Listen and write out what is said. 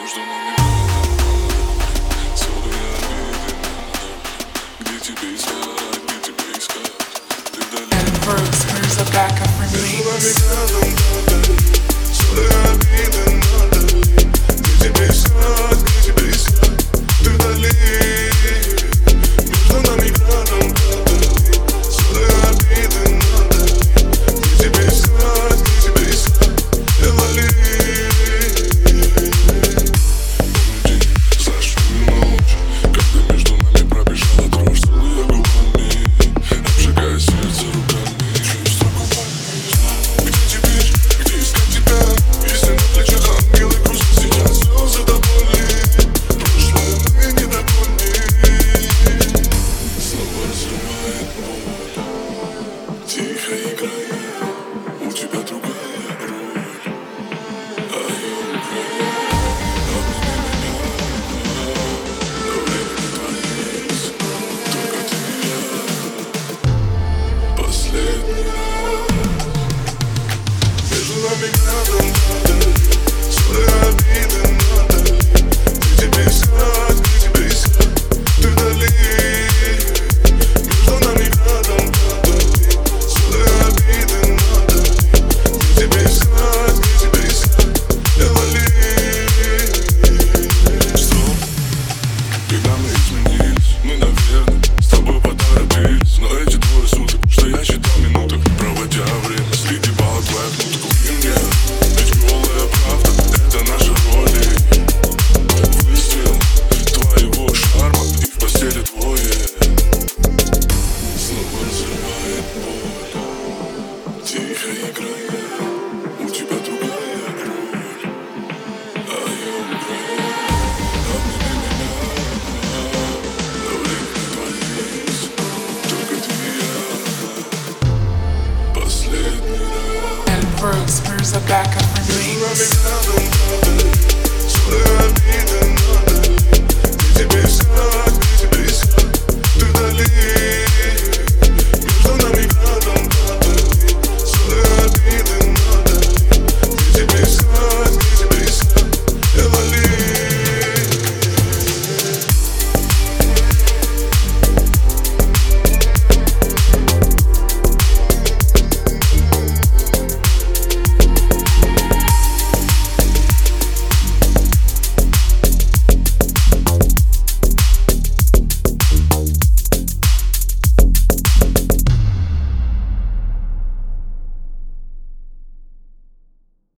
Между нами было целые обиды, где тебе искать, где тебя искать, ты вдали. And Brooks moves a backup Между нами remix. целые обиды, где тебе искать, где тебя искать, ты вдали. Между нами целые обиды, где тебе искать, где тебя искать, ты вдали. Тихо играя, у тебя другая роль, а я украю. Обними меня, но время не творится, только ты и я. Последний раз. Между нами целые обиды, где тебе искать, где тебя искать, ты вдали. Между нами тихо играя, у тебя другая роль, а я украю. Обними меня, но время не творится, только ты и я. Последний раз. And Brooks moves a backup remix. Целые обиды, где тебе искать, где тебя искать, ты вдали.